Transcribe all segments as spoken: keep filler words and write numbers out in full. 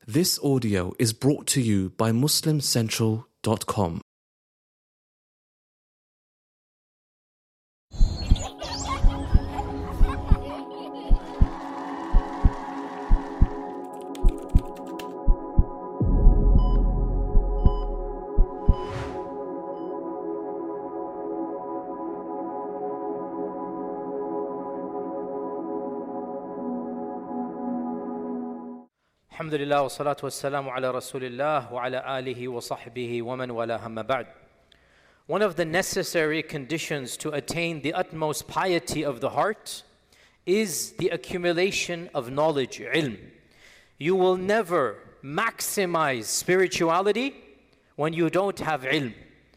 This audio is brought to you by Muslim Central dot com. Alhamdulillah wa salatu wa salamu ala Rasulillah wa ala alihi wa sahbihi wa man wala hamma ba'd. One of the necessary conditions to attain the utmost piety of the heart is the accumulation of knowledge, ilm. You will never maximize spirituality when you don't have ilm.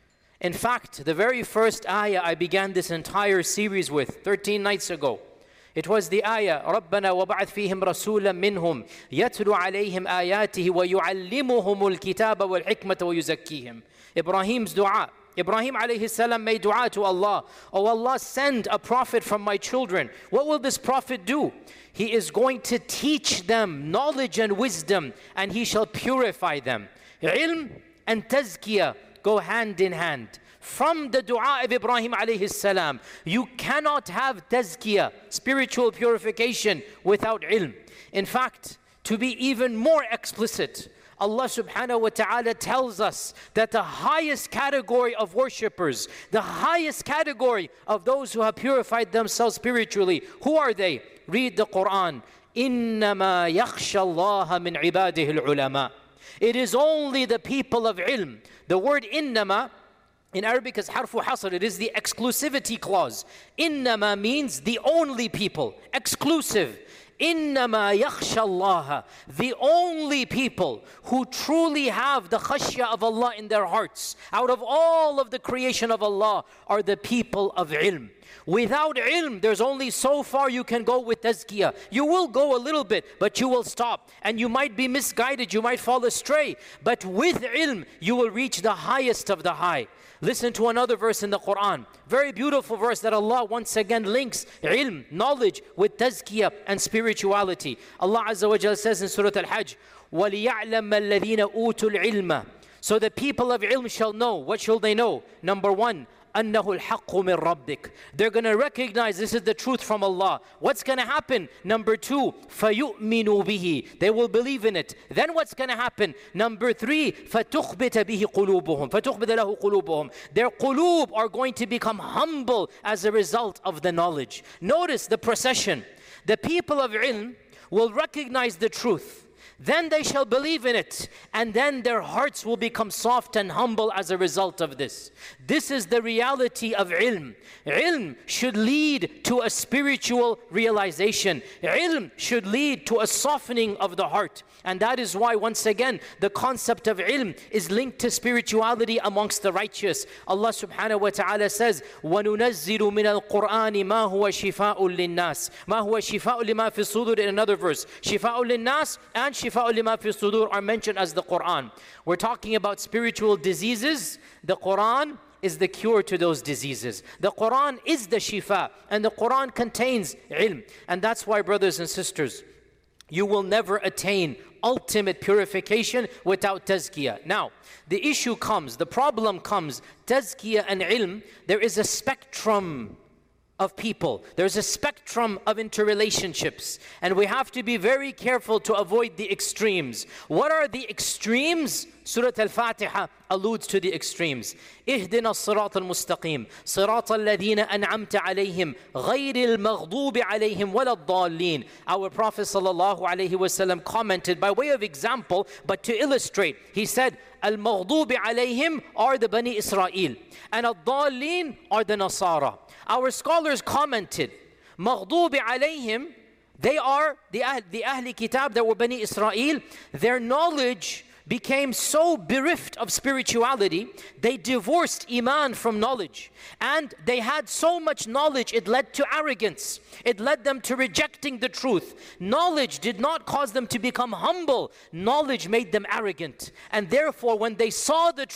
In fact, the very first ayah I began this entire series with thirteen nights ago, it was the ayah, رَبَّنَا وَبَعَثْ فِيهِمْ رَسُولًا مِّنْهُمْ يَتْلُو عَلَيْهِمْ آيَاتِهِ وَيُعَلِّمُهُمُ الْكِتَابَ وَالْحِكْمَةَ وَيُزَكِّيهِمْ. Ibrahim's dua. Ibrahim alayhi salam made dua to Allah. Oh Allah, send a prophet from my children. What will this prophet do? He is going to teach them knowledge and wisdom, and he shall purify them. Ilm and tazkiyah go hand in hand. From the dua of Ibrahim alayhi salam, you cannot have tazkiyah, spiritual purification, without ilm. In fact, to be even more explicit, Allah subhanahu wa ta'ala tells us that the highest category of worshippers, the highest category of those who have purified themselves spiritually, who are they? Read the Quran. إِنَّمَا يَخْشَى اللَّهَ مِنْ عِبَادِهِ الْعُلَمَاءِ. It is only the people of ilm. The word innama in Arabic is harfu hasr. It is the exclusivity clause. Innama means the only people, exclusive. Innama yakhsha Allah. The only people who truly have the khashya of Allah in their hearts, out of all of the creation of Allah, are the people of ilm. Without ilm, there's only so far you can go with tazkiyah. You will go a little bit, but you will stop. And you might be misguided, you might fall astray. But with ilm, you will reach the highest of the high. Listen to another verse in the Quran. Very beautiful verse that Allah once again links ilm, knowledge, with tazkiyah and spirituality. Allah Azza wa Jalla says in Surah Al-Hajj, وَلِيَعْلَمَ الَّذِينَ أُوتُوا الْعِلْمَ. So the people of ilm shall know. What shall they know? Number one, أنه الحق من ربك. They're going to recognize this is the truth from Allah. What's going to happen? Number two, فيؤمنوا به. They will believe in it. Then what's going to happen? Number three, فتخبت به قلوبهم. فتخبت له قلوبهم. Their qulub are going to become humble as a result of the knowledge. Notice the procession. The people of ilm will recognize the truth. Then they shall believe in it, and then their hearts will become soft and humble as a result of this. This is the reality of ilm. Ilm should lead to a spiritual realization. Ilm should lead to a softening of the heart. And that is why, once again, the concept of ilm is linked to spirituality amongst the righteous. Allah subhanahu wa ta'ala says, وَنُنَزِّلُ مِنَ الْقُرْآنِ مَا هُوَ شِفَاءٌ لِلنَّاسِ مَا هُوَ شِفَاءٌ لِمَا فِي الصُّدُورِ. In another verse, شِفَاءٌ لِلنَّاسِ and شِفَاءٌ لِمَا فِي الصُّدُورِ are mentioned as the Quran. We're talking about spiritual diseases. The Quran is the cure to those diseases. The Quran is the shifa, and the Quran contains ilm. And that's why, brothers and sisters, you will never attain ultimate purification without tazkiyah. Now, the issue comes, the problem comes, tazkiyah and ilm, there is a spectrum of people. There's a spectrum of interrelationships, and we have to be very careful to avoid the extremes. What are the extremes? Surah Al-Fatiha alludes to the extremes. اهدنا الصراط المستقيم صراط الذين أنعمت عليهم غير المغضوب عليهم ولا الضالين. Our Prophet sallallahu alaihi wasallam commented by way of example, but to illustrate. He said, Al-Maghdubi alayhim are the Bani Israel, and Al-Dallin are the Nasara. Our scholars commented, Maghdubi alayhim, they are the, Ahl, the Ahli Kitab, that were Bani Israel. Their knowledge became so bereft of spirituality, they divorced Iman from knowledge. And they had so much knowledge, it led to arrogance. It led them to rejecting the truth. Knowledge did not cause them to become humble. Knowledge made them arrogant. And therefore, when they saw the truth,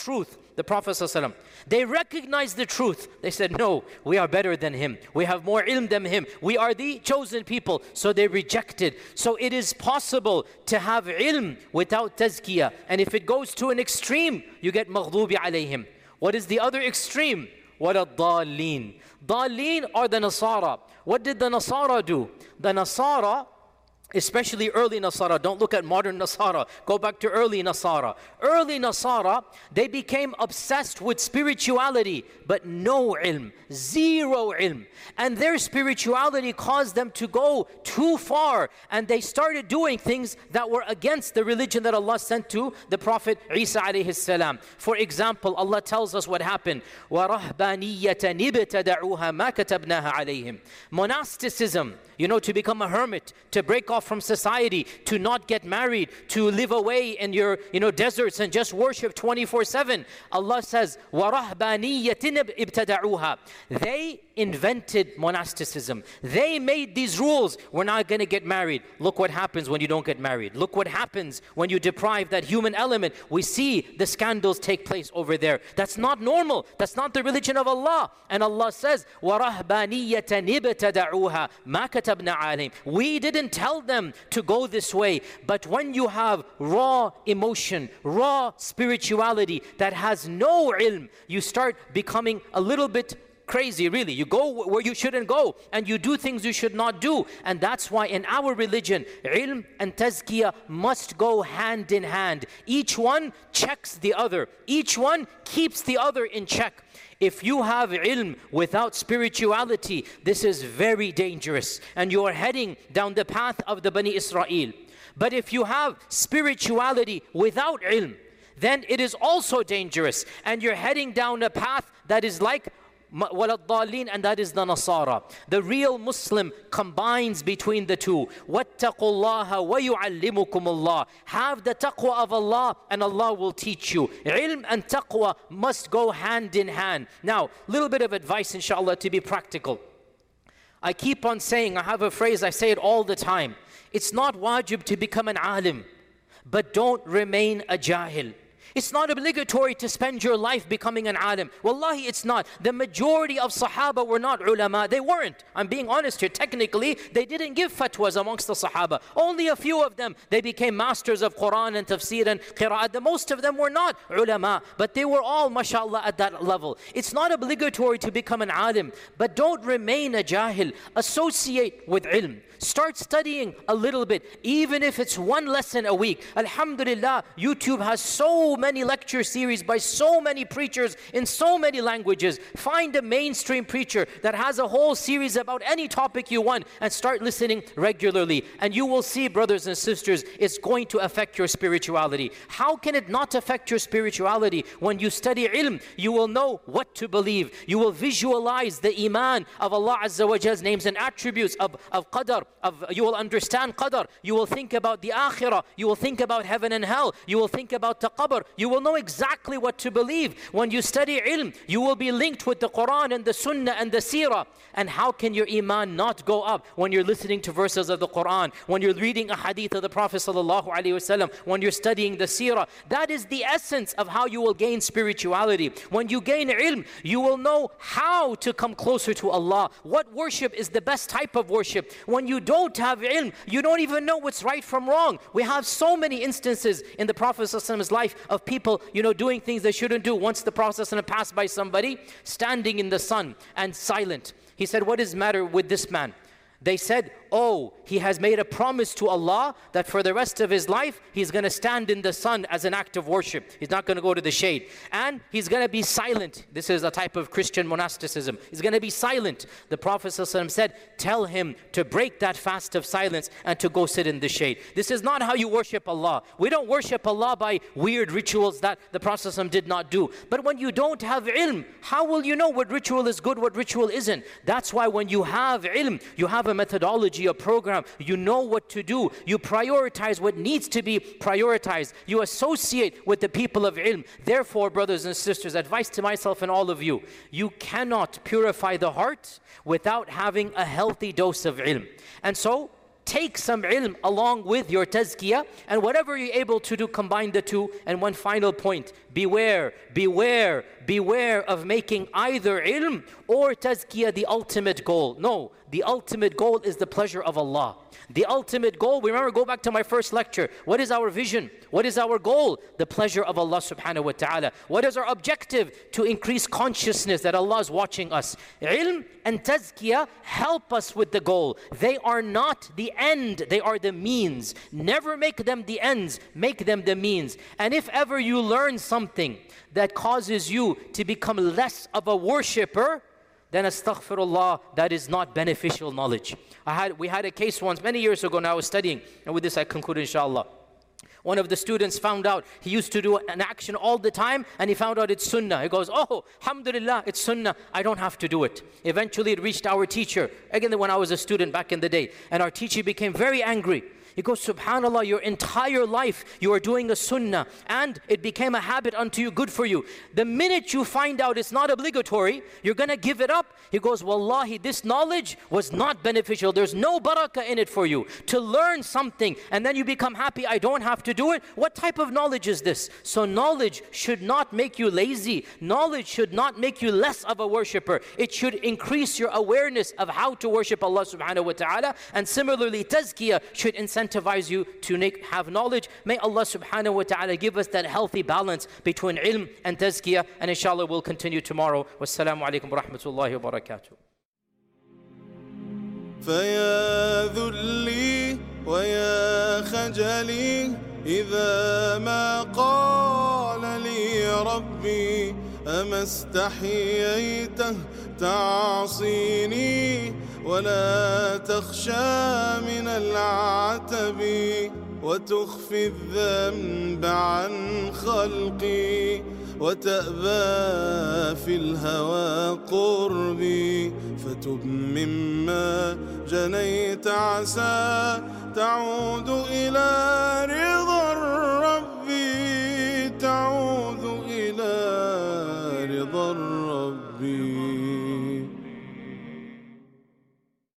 the Prophet ﷺ. They recognized the truth. They said, no, we are better than him. We have more ilm than him. We are the chosen people. So they rejected. So it is possible to have ilm without tazkiyah. And if it goes to an extreme, you get maghdubi alayhim. What is the other extreme? What a dhalleen. Dhalleen are the Nasara. What did the Nasara do? The Nasara, especially early Nasara, don't look at modern Nasara, go back to early Nasara. Early Nasara, they became obsessed with spirituality, but no ilm, zero ilm. And their spirituality caused them to go too far, and they started doing things that were against the religion that Allah sent to the Prophet Isa alayhi salam. For example, Allah tells us what happened. وَرَهْبَانِيَّةً ابْتَدَعُوهَا مَا كَتَبْنَاهَا عَلَيْهِمْ. Monasticism, you know, to become a hermit, to break off from society, to not get married, to live away in your, you know, deserts and just worship twenty-four seven. Allah says, وَرَهْبَانِيَّةٍ ابْتَدَعُوهَا. They invented monasticism. They made these rules. We're not going to get married. Look what happens when you don't get married. Look what happens when you deprive that human element. We see the scandals take place over there. That's not normal. That's not the religion of Allah. And Allah says, وَرَهْبَانِيَّةً ابْتَدَعُوهَا مَا كَتَبْنَا عَلَيْهِمْ. We didn't tell them to go this way. But when you have raw emotion, raw spirituality that has no ilm, you start becoming a little bit crazy, really. You go where you shouldn't go, and you do things you should not do. And that's why in our religion, ilm and tazkiyah must go hand in hand. Each one checks the other. Each one keeps the other in check. If you have ilm without spirituality, this is very dangerous, and you are heading down the path of the Bani Israel. But if you have spirituality without ilm, then it is also dangerous, and you're heading down a path that is like وَلَضَّالِينَ, and that is the Nasara. The real Muslim combines between the two. وَاتَّقُوا اللَّهَ وَيُعَلِّمُكُمُ اللَّهِ. Have the taqwa of Allah, and Allah will teach you. Ilm and taqwa must go hand in hand. Now, a little bit of advice, inshallah, to be practical. I keep on saying, I have a phrase, I say it all the time. It's not wajib to become an alim, but don't remain a jahil. It's not obligatory to spend your life becoming an alim. Wallahi, it's not. The majority of Sahaba were not ulama. They weren't. I'm being honest here. Technically, they didn't give fatwas amongst the Sahaba. Only a few of them, they became masters of Quran and tafsir and qira'at. The most of them were not ulama, but they were all, mashallah, at that level. It's not obligatory to become an alim, but don't remain a jahil. Associate with ilm. Start studying a little bit, even if it's one lesson a week. Alhamdulillah, YouTube has so many lecture series by so many preachers in so many languages. Find a mainstream preacher that has a whole series about any topic you want and start listening regularly. And you will see, brothers and sisters, it's going to affect your spirituality. How can it not affect your spirituality? When you study ilm, you will know what to believe. You will visualize the iman of Allah Azza wa Jall's names and attributes of, of qadar. Of, you will understand qadar. You will think about the akhirah. You will think about heaven and hell. You will think about the qabr. You will know exactly what to believe. When you study ilm, you will be linked with the Quran and the Sunnah and the Seerah. And how can your iman not go up when you're listening to verses of the Quran, when you're reading a hadith of the Prophet sallallahu alaihi wasallam, when you're studying the Seerah? That is the essence of how you will gain spirituality. When you gain ilm, you will know how to come closer to Allah. What worship is the best type of worship? When you don't have ilm, you don't even know what's right from wrong. We have so many instances in the Prophet sallallahu alaihi wasallams life of people, you know, doing things they shouldn't do. Once the Prophet ﷺ passed by somebody standing in the sun and silent. He said, what is the matter with this man? They said, oh, he has made a promise to Allah that for the rest of his life, he's going to stand in the sun as an act of worship. He's not going to go to the shade. And he's going to be silent. This is a type of Christian monasticism. He's going to be silent. The Prophet ﷺ said, tell him to break that fast of silence and to go sit in the shade. This is not how you worship Allah. We don't worship Allah by weird rituals that the Prophet ﷺ did not do. But when you don't have ilm, how will you know what ritual is good, what ritual isn't? That's why when you have ilm, you have a methodology, a program, you know what to do, you prioritize what needs to be prioritized, you associate with the people of ilm. Therefore, brothers and sisters, advice to myself and all of you, you cannot purify the heart without having a healthy dose of ilm. And so, take some ilm along with your tazkiyah, and whatever you're able to do, combine the two. And one final point, beware, beware, beware of making either ilm or tazkiyah the ultimate goal. No, the ultimate goal is the pleasure of Allah. The ultimate goal, remember, go back to my first lecture. What is our vision? What is our goal? The pleasure of Allah subhanahu wa ta'ala. What is our objective? To increase consciousness that Allah is watching us. Ilm and tazkiyah help us with the goal. They are not the end, they are the means. Never make them the ends, make them the means. And if ever you learn something that causes you to become less of a worshipper, then astaghfirullah, that is not beneficial knowledge. I had, we had a case once, many years ago now, I was studying, and with this I conclude inshallah. One of the students found out, he used to do an action all the time, and he found out it's sunnah. He goes, oh, alhamdulillah, it's sunnah, I don't have to do it. Eventually it reached our teacher, again when I was a student back in the day, and our teacher became very angry. He goes, subhanallah, your entire life you are doing a sunnah and it became a habit unto you, good for you. The minute you find out it's not obligatory, you're going to give it up. He goes, wallahi, this knowledge was not beneficial. There's no barakah in it for you. To learn something and then you become happy, I don't have to do it. What type of knowledge is this? So knowledge should not make you lazy. Knowledge should not make you less of a worshipper. It should increase your awareness of how to worship Allah subhanahu wa ta'ala. And similarly, tazkiyah should incentivize incentivize you to make, have knowledge. May Allah subhanahu wa ta'ala give us that healthy balance between ilm and tazkiyah. And inshallah we'll continue tomorrow. Wassalamu alaikum wa rahmatullahi wa barakatuh. فيا ذلي ويا خجلي إذا ما قال لي ربي أما استحييته تعصيني ولا تخشى من العتب وتخفي الذنب عن خلقي وتأبى في الهوى قربي فتب مما جنيت عسى تعود إلى رضا الرب تعود إلى رضا الرب